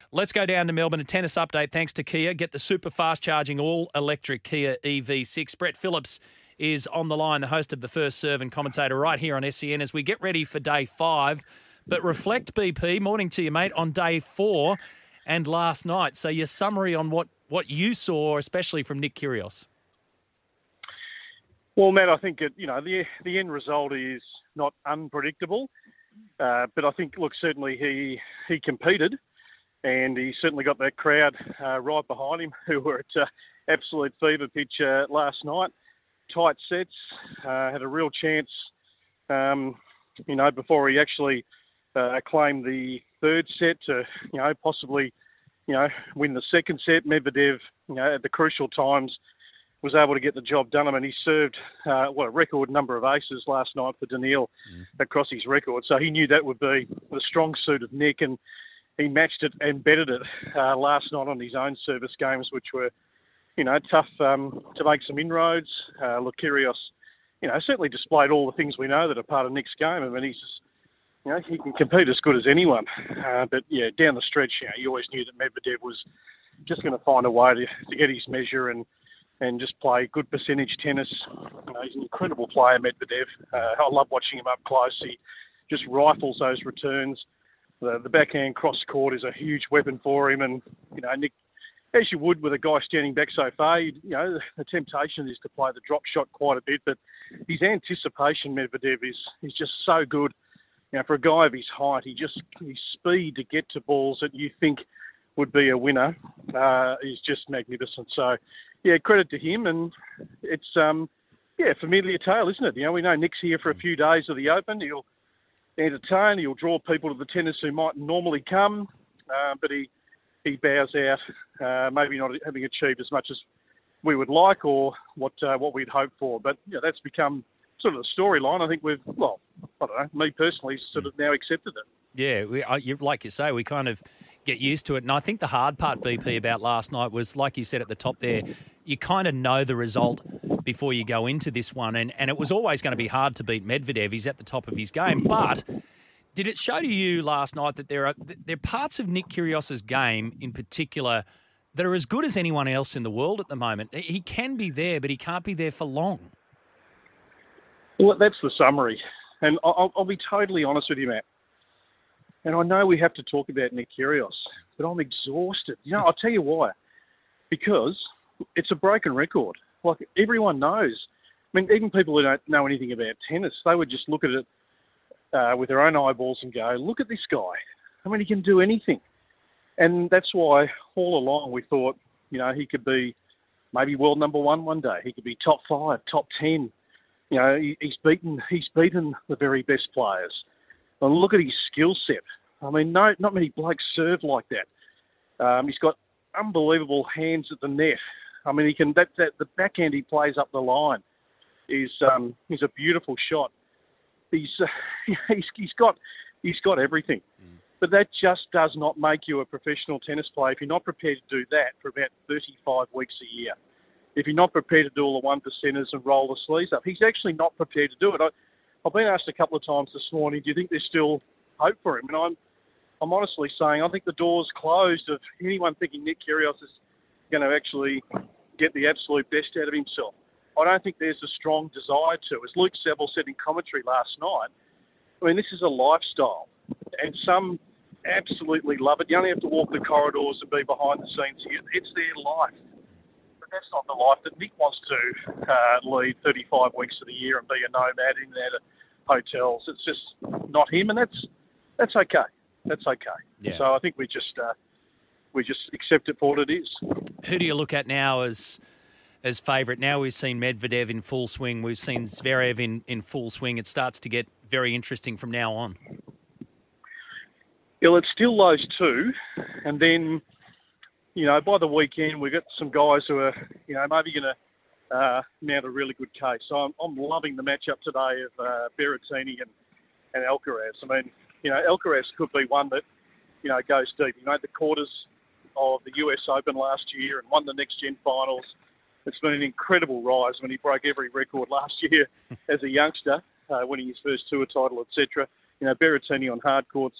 Let's go down to Melbourne. A tennis update thanks to Kia. Get the super fast charging all-electric Kia EV6. Brett Phillips is on the line, the host of The First Serve and commentator right here on SEN as we get ready for day 5. But reflect, BP, morning to you, mate, on day 4 and last night. So your summary on what you saw, especially from Nick Kyrgios. Well, Matt, I think the end result is not unpredictable, but I think, look, certainly he competed, and he certainly got that crowd right behind him who were at absolute fever pitch last night. Tight sets, had a real chance, before he actually claimed the third set to, possibly, win the second set. Medvedev, at the crucial times, was able to get the job done. I mean, he served, a record number of aces last night for Daniil across his record. So he knew that would be the strong suit of Nick, and he matched it and bettered it last night on his own service games, which were, tough to make some inroads. Look, Kyrgios, certainly displayed all the things we know that are part of Nick's game. I mean, he's just, he can compete as good as anyone. But, down the stretch, you always knew that Medvedev was just going to find a way to get his measure and just play good percentage tennis. He's an incredible player, Medvedev. I love watching him up close. He just rifles those returns. The backhand cross court is a huge weapon for him. And, Nick, as you would with a guy standing back so far, the temptation is to play the drop shot quite a bit. But his anticipation, Medvedev, is just so good. For a guy of his height, his speed to get to balls that you think would be a winner is just magnificent. So, credit to him, and it's familiar tale, isn't it? We know Nick's here for a few days of the Open. He'll entertain, he'll draw people to the tennis who might normally come, but he bows out, maybe not having achieved as much as we would like or what we'd hoped for. But that's become sort of the storyline. I think I don't know, me personally, sort of now accepted it. Yeah, like you say, we kind of get used to it. And I think the hard part, BP, about last night was, like you said at the top there, you kind of know the result before you go into this one. And it was always going to be hard to beat Medvedev. He's at the top of his game. But did it show to you last night that there are parts of Nick Kyrgios' game in particular that are as good as anyone else in the world at the moment? He can be there, but he can't be there for long. Well, that's the summary. And I'll be totally honest with you, Matt. And I know we have to talk about Nick Kyrgios, but I'm exhausted. I'll tell you why. Because it's a broken record. Like, everyone knows. I mean, even people who don't know anything about tennis, they would just look at it with their own eyeballs and go, look at this guy. I mean, he can do anything. And that's why all along we thought, he could be maybe world number one day. He could be top 5, top 10. He's beaten the very best players. And look at his skill set. I mean, not many blokes serve like that. He's got unbelievable hands at the net. I mean, he can the backhand he plays up the line is a beautiful shot. He's got everything. But that just does not make you a professional tennis player if you're not prepared to do that for about 35 weeks a year. If you're not prepared to do all the one percenters and roll the sleeves up, he's actually not prepared to do it. I've been asked a couple of times this morning, do you think there's still hope for him? And I'm honestly saying I think the door's closed of anyone thinking Nick Kyrgios is going to actually get the absolute best out of himself. I don't think there's a strong desire to. As Luke Saville said in commentary last night, I mean, this is a lifestyle, and some absolutely love it. You only have to walk the corridors and be behind the scenes here. It's their life. But that's not the life that Nick wants to lead 35 weeks of the year and be a nomad in and out of hotels. It's just not him, and that's okay. That's okay. Yeah. So I think we just accept it for what it is. Who do you look at now as favourite? Now we've seen Medvedev in full swing. We've seen Zverev in full swing. It starts to get very interesting from now on. Well, it's still those two, and then, by the weekend we've got some guys who are, maybe going to mount a really good case. So I'm loving the matchup today of Berrettini and Alcaraz. I mean, Alcaraz could be one that, goes deep. He made the quarters of the US Open last year and won the Next Gen finals. It's been an incredible rise. He broke every record last year as a youngster, winning his first tour title, etc. Berrettini on hard courts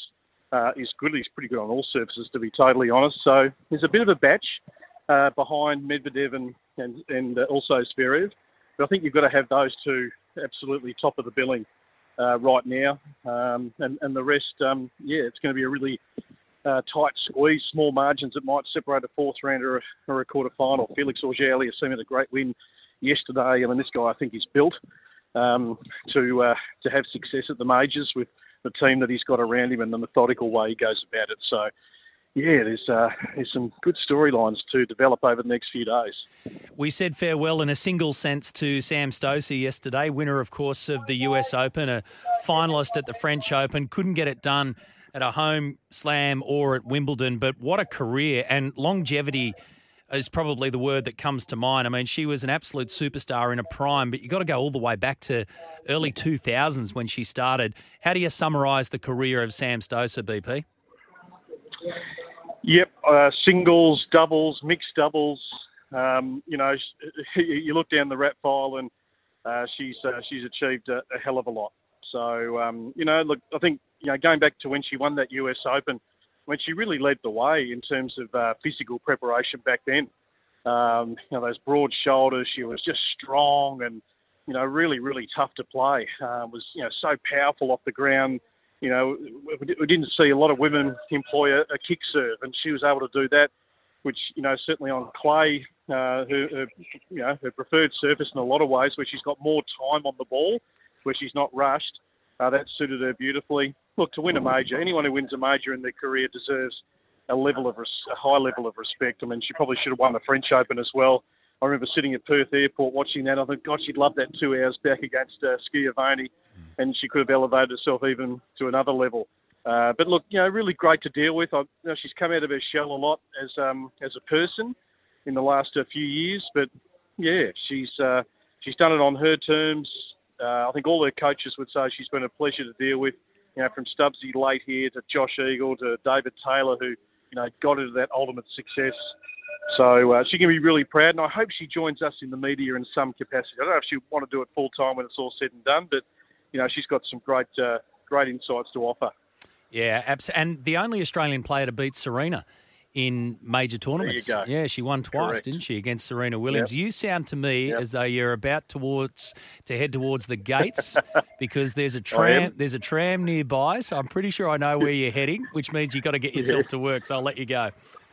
is good. He's pretty good on all surfaces, to be totally honest. So there's a bit of a batch behind Medvedev and also Zverev. But I think you've got to have those two absolutely top of the billing right now. And the rest, it's going to be a really tight squeeze, small margins that might separate a fourth round or a quarter final. Felix Auger-Aliassime had a great win yesterday. I mean, this guy, I think, is built to have success at the majors with the team that he's got around him and the methodical way he goes about it. So, there's some good storylines to develop over the next few days. We said farewell in a single sense to Sam Stosur yesterday, winner, of course, of the US Open, a finalist at the French Open. Couldn't get it done at a home slam or at Wimbledon, but what a career, and longevity is probably the word that comes to mind. I mean, she was an absolute superstar in a prime, but you've got to go all the way back to early 2000s when she started. How do you summarise the career of Sam Stosur, BP? Yep, singles, doubles, mixed doubles. You look down the rap file and she's achieved a hell of a lot. So, look, I think, going back to when she won that US Open, when she really led the way in terms of physical preparation back then. Those broad shoulders, she was just strong and, really, really tough to play. Was so powerful off the ground. We didn't see a lot of women employ a kick serve, and she was able to do that, which, certainly on clay, her preferred surface in a lot of ways, where she's got more time on the ball, where she's not rushed. That suited her beautifully. Look, to win a major, anyone who wins a major in their career deserves a high level of respect. I mean, she probably should have won the French Open as well. I remember sitting at Perth Airport watching that. I thought, God, she'd love that 2 hours back against Schiavone, and she could have elevated herself even to another level. But look, really great to deal with. She's come out of her shell a lot as a person in the last few years. But she's done it on her terms. I think all her coaches would say she's been a pleasure to deal with. From Stubbsy late here to Josh Eagle to David Taylor, who got her to that ultimate success. So she can be really proud, and I hope she joins us in the media in some capacity. I don't know if she'll want to do it full time when it's all said and done, but she's got some great insights to offer. Yeah, and the only Australian player to beat Serena in major tournaments. There you go. Yeah, she won twice, Correct. didn't she, against Serena Williams? Yep. You sound to me as though you're about to head towards the gates because there's a tram nearby, so I'm pretty sure I know where you're heading, which means you've got to get yourself to work, so I'll let you go.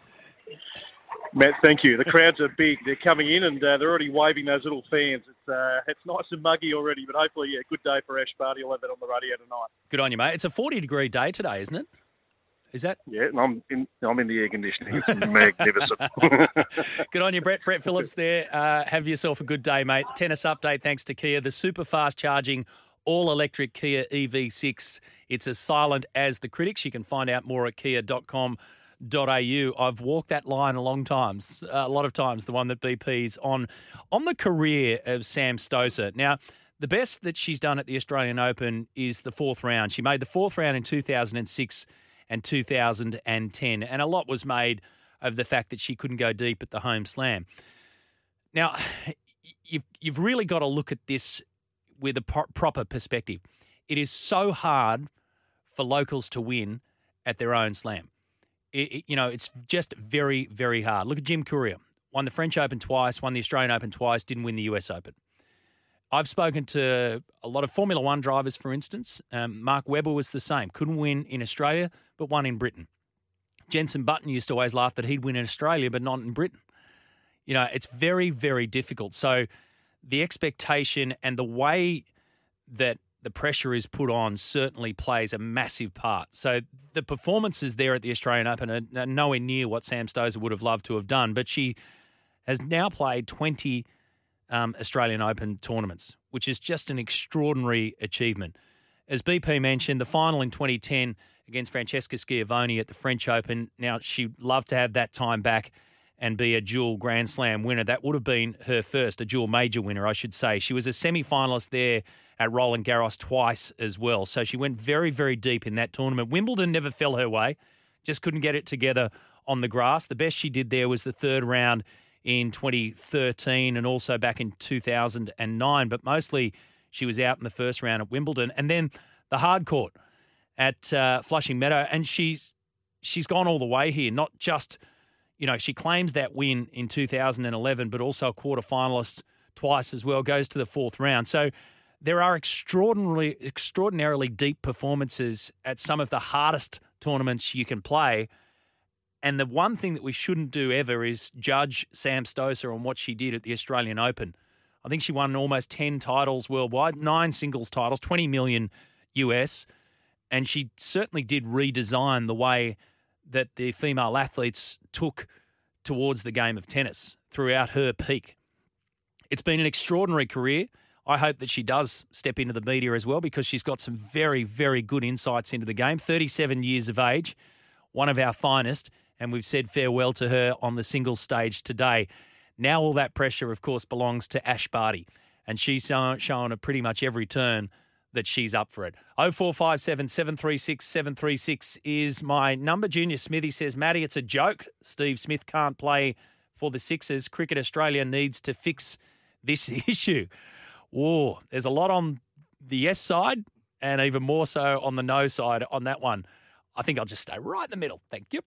Matt, thank you. The crowds are big. They're coming in and they're already waving those little fans. It's nice and muggy already, but hopefully, good day for Ash Barty. You'll have that on the radio tonight. Good on you, mate. It's a 40-degree day today, isn't it? Is that? Yeah, and I'm in the air conditioning. It's magnificent. Good on you, Brett. Brett Phillips there. Have yourself a good day, mate. Tennis update thanks to Kia. The super fast charging all-electric Kia EV6. It's as silent as the critics. You can find out more at kia.com.au. I've walked that line a lot of times, the one that BP's on. On the career of Sam Stosur. Now, the best that she's done at the Australian Open is the fourth round. She made the fourth round in 2006 and 2010, and a lot was made of the fact that she couldn't go deep at the home slam. Now, you've really got to look at this with a proper perspective. It is so hard for locals to win at their own slam. It's just very, very hard. Look at Jim Courier. Won the French Open twice, won the Australian Open twice, didn't win the US Open. I've spoken to a lot of Formula One drivers, for instance. Mark Webber was the same. Couldn't win in Australia, but won in Britain. Jenson Button used to always laugh that he'd win in Australia, but not in Britain. It's very, very difficult. So the expectation and the way that the pressure is put on certainly plays a massive part. So the performances there at the Australian Open are nowhere near what Sam Stosur would have loved to have done, but she has now played 20 Australian Open tournaments, which is just an extraordinary achievement. As BP mentioned, the final in 2010 against Francesca Schiavone at the French Open. Now, she'd love to have that time back and be a dual Grand Slam winner. That would have been her first, a dual major winner, I should say. She was a semi-finalist there at Roland Garros twice as well. So she went very, very deep in that tournament. Wimbledon never fell her way, just couldn't get it together on the grass. The best she did there was the third round in 2013 and also back in 2009, but mostly she was out in the first round at Wimbledon. And then the hard court. at Flushing Meadow, and she's gone all the way here. Not just, she claims that win in 2011, but also a quarter-finalist twice as well, goes to the fourth round. So there are extraordinarily deep performances at some of the hardest tournaments you can play. And the one thing that we shouldn't do ever is judge Sam Stosur on what she did at the Australian Open. I think she won almost 10 titles worldwide, 9 singles titles, 20 million US. And she certainly did redesign the way that the female athletes took towards the game of tennis throughout her peak. It's been an extraordinary career. I hope that she does step into the media as well, because she's got some very, very good insights into the game. 37 years of age, one of our finest, and we've said farewell to her on the singles stage today. Now all that pressure, of course, belongs to Ash Barty, and she's shown at pretty much every turn that she's up for it. 0457 736 736 is my number. Junior Smithy says, Matty, it's a joke. Steve Smith can't play for the Sixers. Cricket Australia needs to fix this issue. Whoa, there's a lot on the yes side and even more so on the no side on that one. I think I'll just stay right in the middle. Thank you.